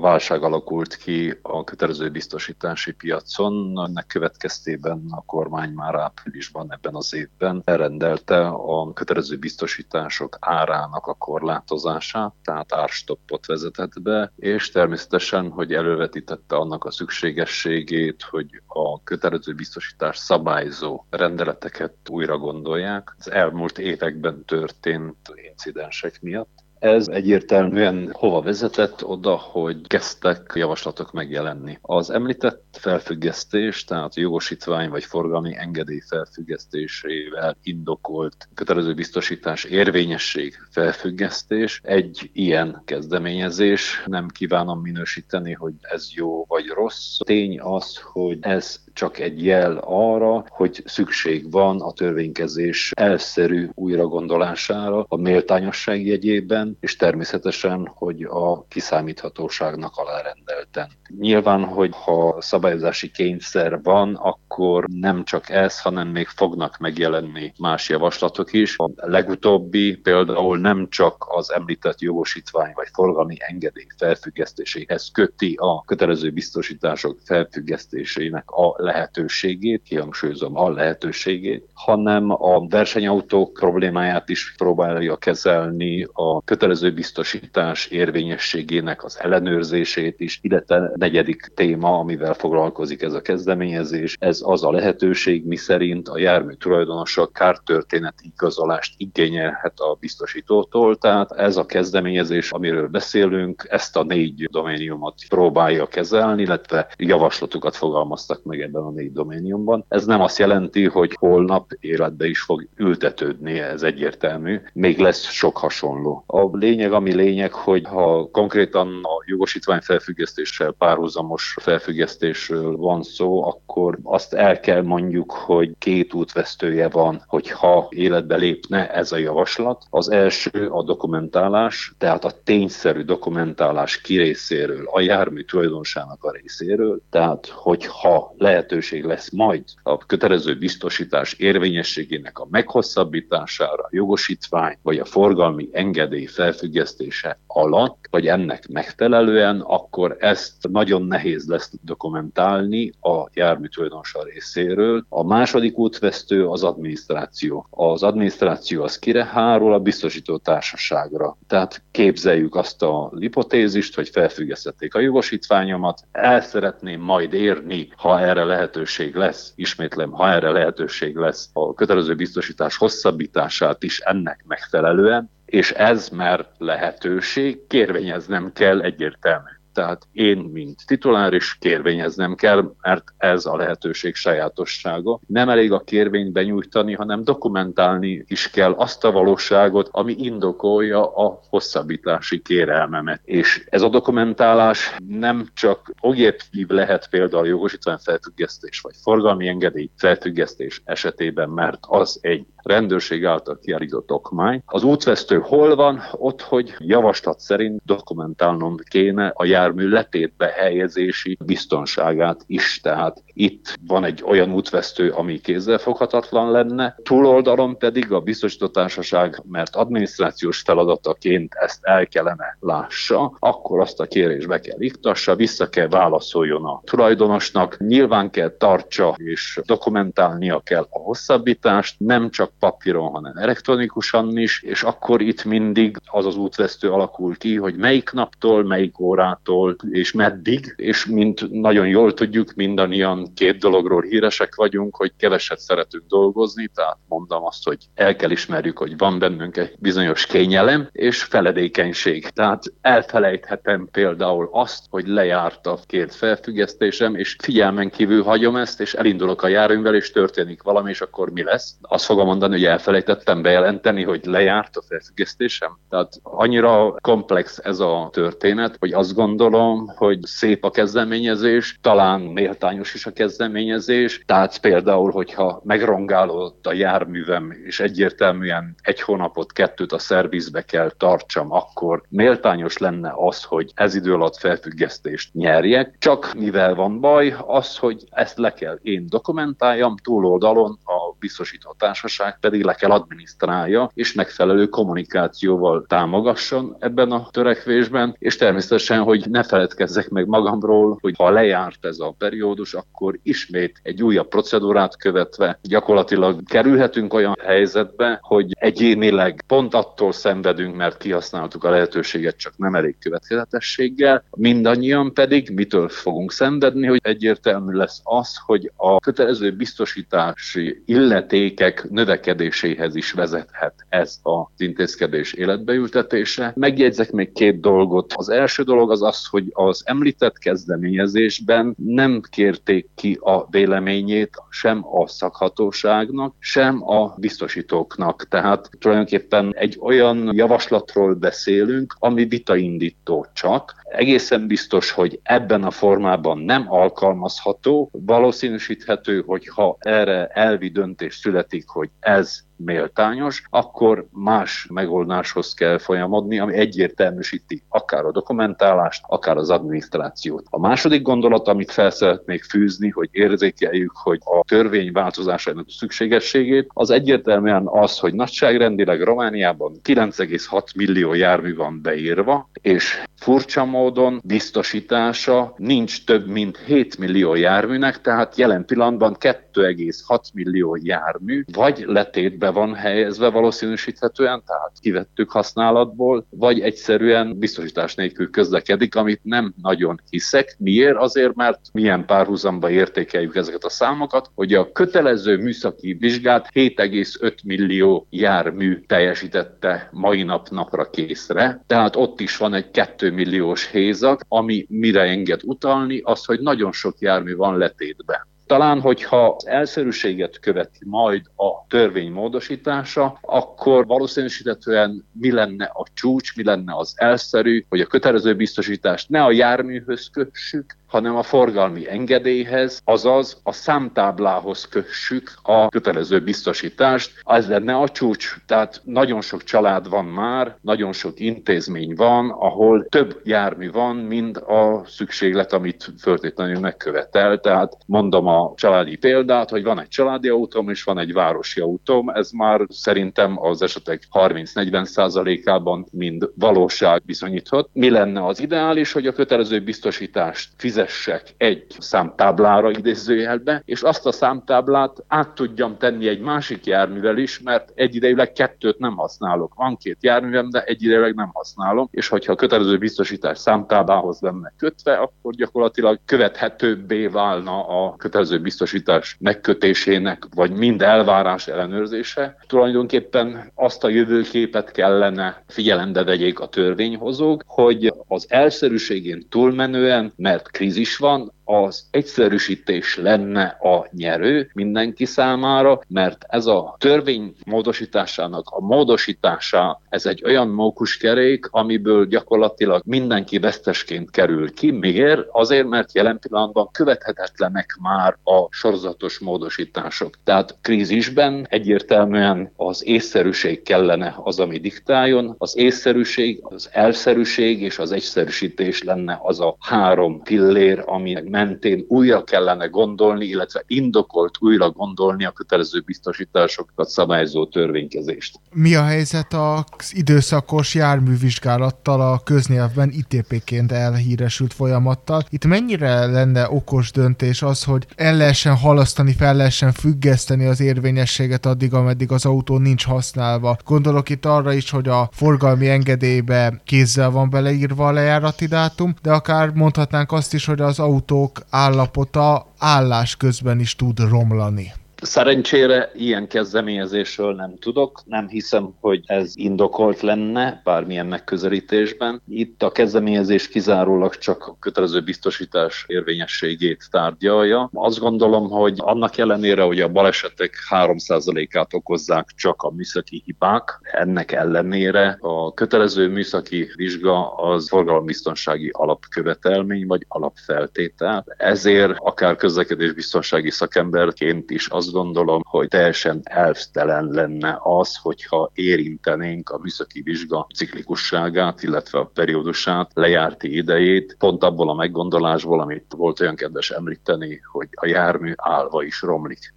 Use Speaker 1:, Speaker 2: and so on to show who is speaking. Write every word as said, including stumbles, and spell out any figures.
Speaker 1: válság alakult ki a kötelező biztosítási piacon. Ennek következtében a kormány már áprilisban ebben az évben elrendelte a kötelező biztosítások árának a korlátozását, tehát árstoppot vezetett be, és természetesen, hogy elővetítette annak a szükségességét, hogy a kötelező biztosítás szabályzó rendeleteket újra gondolják. Az elmúlt években történt incidensek miatt. Ez egyértelműen hova vezetett? Oda, hogy kezdtek javaslatok megjelenni. Az említett felfüggesztés, tehát jogosítvány vagy forgalmi engedély felfüggesztésével indokolt kötelező biztosítás érvényesség felfüggesztés egy ilyen kezdeményezés. Nem kívánom minősíteni, hogy ez jó vagy rossz. Tény az, hogy ez csak egy jel arra, hogy szükség van a törvénykezés elszerű újragondolására a méltányosság jegyében, és természetesen, hogy a kiszámíthatóságnak alárendelten. Nyilván, hogy ha szabályozási kényszer van, akkor nem csak ez, hanem még fognak megjelenni más javaslatok is. A legutóbbi például nem csak az említett jogosítvány vagy forgalmi engedély felfüggesztéséhez köti a kötelező biztosítások felfüggesztésének a lehetőségét, kihangsúlyozom a lehetőségét, hanem a versenyautók problémáját is próbálja kezelni, a kötelező biztosítás érvényességének az ellenőrzését is, illetve negyedik téma, amivel foglalkozik ez a kezdeményezés, ez az a lehetőség, miszerint a jármű tulajdonosa kártörténeti igazolást igényelhet a biztosítótól, tehát ez a kezdeményezés, amiről beszélünk, ezt a négy doméniumot próbálja kezelni, illetve javaslatokat fogalmaztak meg ebben a négy doméniumban. Ez nem azt jelenti, hogy holnap életbe is fog ültetődni, ez egyértelmű, még lesz sok hasonló. A lényeg, ami lényeg, hogy ha konkrétan a jogosítvány felfüggesztéssel párhuzamos felfüggesztésről van szó, akkor azt el kell mondjuk, hogy két útvesztője van, hogyha életbe lépne ez a javaslat. Az első a dokumentálás, tehát a tényszerű dokumentálás ki részéről, a jármű tulajdonosának a részéről, tehát hogyha lehetőség lesz majd a kötelező biztosítás érvényességének a meghosszabbítására, a jogosítvány vagy a forgalmi engedély felfüggesztése alatt, vagy ennek megfelelően, akkor ezt nagyon nehéz lesz dokumentálni a jármű tulajdonosa részéről. A második útvesztő az adminisztráció. Az adminisztráció az kire hárul? A biztosító társaságra. Tehát képzeljük azt a hipotézist, hogy felfüggesztették a jogosítványomat, el szeretném majd érni, ha erre lehetőség lesz, ismétlem, ha erre lehetőség lesz, a kötelező biztosítás hosszabbítását is ennek megfelelően, és ez már lehetőség, kérvényeznem kell egyértelmű. Tehát én, mint titulár is kérvényeznem kell, mert ez a lehetőség sajátossága. Nem elég a kérvényt benyújtani, hanem dokumentálni is kell azt a valóságot, ami indokolja a hosszabbítási kérelmemet. És ez a dokumentálás nem csak objektív lehet például a jogosítvány felfüggesztés vagy forgalmi engedély felfüggesztés esetében, mert az egy rendőrség által kiállított okmány. Az útvesztő hol van? Ott, hogy javaslat szerint dokumentálnom kéne a jármű letétbe helyezési biztonságát is. Tehát itt van egy olyan útvesztő, ami kézzelfoghatatlan lenne, túloldalon pedig a biztosítótársaság, mert adminisztrációs feladataként ezt el kellene lássa, akkor azt a kérést be kell iktassa, vissza kell válaszoljon a tulajdonosnak, nyilván kell tartsa és dokumentálnia kell a hosszabbítást, nem csak papíron, hanem elektronikusan is, és akkor itt mindig az az útvesztő alakul ki, hogy melyik naptól, melyik órától, és meddig, és mint nagyon jól tudjuk, mindannyian két dologról híresek vagyunk, hogy keveset szeretünk dolgozni, tehát mondom azt, hogy el kell ismerjük, hogy van bennünk egy bizonyos kényelem, és feledékenység. Tehát elfelejthetem például azt, hogy lejárt a két felfüggesztésem, és figyelmen kívül hagyom ezt, és elindulok a járművel, és történik valami, és akkor mi lesz? Azt fogom mondani, hogy elfelejtettem bejelenteni, hogy lejárt a felfüggesztésem. Tehát annyira komplex ez a történet, hogy azt gondolom, hogy szép a kezdeményezés, talán méltányos is a kezdeményezés. Tehát például, hogyha megrongálódott a járművem, és egyértelműen egy hónapot, kettőt a szervizbe kell tartsam, akkor méltányos lenne az, hogy ez idő alatt felfüggesztést nyerjek. Csak mivel van baj, az, hogy ezt le kell én dokumentáljam, túloldalon a biztosító társaság pedig le kell adminisztrálja, és megfelelő kommunikációval támogasson ebben a törekvésben, és természetesen, hogy ne feledkezzek meg magamról, hogy ha lejárt ez a periódus, akkor ismét egy újabb procedúrát követve gyakorlatilag kerülhetünk olyan helyzetbe, hogy egyénileg pont attól szenvedünk, mert kihasználtuk a lehetőséget csak nem elég következetességgel, mindannyian pedig mitől fogunk szenvedni, hogy egyértelmű lesz az, hogy a kötelező biztosítási illetékek növekedéséhez is vezethet ez az intézkedés életbeültetése. Megjegyzek még két dolgot. Az első dolog az az, hogy az említett kezdeményezésben nem kérték ki a véleményét sem a szakhatóságnak, sem a biztosítóknak. Tehát tulajdonképpen egy olyan javaslatról beszélünk, ami vitaindító csak. Egészen biztos, hogy ebben a formában nem alkalmazható, valószínűsíthető, hogy ha erre elvi döntés születik, hogy ez méltányos, akkor más megoldáshoz kell folyamodni, ami egyértelműsíti akár a dokumentálást, akár az adminisztrációt. A második gondolat, amit fel szeretnék fűzni, hogy érzékeljük, hogy a törvény változásának szükségességét, az egyértelműen az, hogy nagyságrendileg Romániában kilenc egész hat millió jármű van beírva, és furcsa módon biztosítása nincs több mint hét millió járműnek, tehát jelen pillanatban kettő egész hat millió jármű vagy letétbe van helyezve valószínűsíthetően, tehát kivettük használatból, vagy egyszerűen biztosítás nélkül közlekedik, amit nem nagyon hiszek. Miért? Azért, mert milyen párhuzamba értékeljük ezeket a számokat, hogy a kötelező műszaki vizsgát hét egész öt millió jármű teljesítette mai nap napra készre, tehát ott is van egy két milliós hézag, ami mire enged utalni, az, hogy nagyon sok jármű van letétbe. Talán, hogyha az elszerűséget követi majd a törvény módosítása, akkor valószínűsíthetően mi lenne a csúcs, mi lenne az elszerű, hogy a kötelező biztosítást ne a járműhöz kössük, hanem a forgalmi engedélyhez, azaz a számtáblához kössük a kötelező biztosítást. Ez lenne a csúcs. Tehát nagyon sok család van már, nagyon sok intézmény van, ahol több jármű van, mint a szükséglet, amit föltétlenül megkövetel. Tehát mondom a családi példát, hogy van egy családi autóm és van egy városi autóm, ez már szerintem az esetek harminc-negyven százalékában mind valóság bizonyíthat. Mi lenne az ideális, hogy a kötelező biztosítást fizessek egy számtáblára idézőjelbe, és azt a számtáblát át tudjam tenni egy másik járművel is, mert egyidejűleg kettőt nem használok. Van két járművem, de egyidejűleg nem használom, és hogyha a kötelező biztosítás számtáblához lenne kötve, akkor gyakorlatilag követhetőbbé válna a kötelező biztosítás megkötésének, vagy mind elvárás ellenőrzése. Tulajdonképpen azt a jövőképet kellene figyelembe vegyék a törvényhozók, hogy az elszerűségén túlmenően, mert krízis van, az egyszerűsítés lenne a nyerő mindenki számára, mert ez a törvény módosításának a módosítása, ez egy olyan mókuskerék, amiből gyakorlatilag mindenki vesztesként kerül ki. Miért? Azért, mert jelen pillanatban követhetetlenek már a sorozatos módosítások. Tehát krízisben egyértelműen az észszerűség kellene az, ami diktáljon. Az észszerűség, az elszerűség és az egyszerűsítés lenne az a három pillér, ami mentén újra kellene gondolni, illetve indokolt újra gondolni a kötelező biztosításokat szabályozó törvénykezést.
Speaker 2: Mi a helyzet az időszakos járművizsgálattal, a köznyelvben i té pé-ként elhíresült folyamattal? Itt mennyire lenne okos döntés az, hogy el lehessen halasztani, fel lehessen függeszteni az érvényességet addig, ameddig az autó nincs használva? Gondolok itt arra is, hogy a forgalmi engedélybe kézzel van beleírva a lejárati dátum, de akár mondhatnánk azt is, hogy az autó állapota állás közben is tud romlani.
Speaker 1: Szerencsére ilyen kezdeményezésről nem tudok, nem hiszem, hogy ez indokolt lenne bármilyen megközelítésben. Itt a kezdeményezés kizárólag csak a kötelező biztosítás érvényességét tárgyalja. Azt gondolom, hogy annak ellenére, hogy a balesetek három százalékát okozzák csak a műszaki hibák, ennek ellenére a kötelező műszaki vizsga az forgalombiztonsági alapkövetelmény vagy alapfeltétel. Ezért akár közlekedésbiztonsági szakemberként is az Azt gondolom, hogy teljesen elvtelen lenne az, hogyha érintenénk a műszaki vizsga ciklikusságát, illetve a periódusát, lejárti idejét, pont abból a meggondolásból, amit volt olyan kedves említeni, hogy a jármű állva is romlik.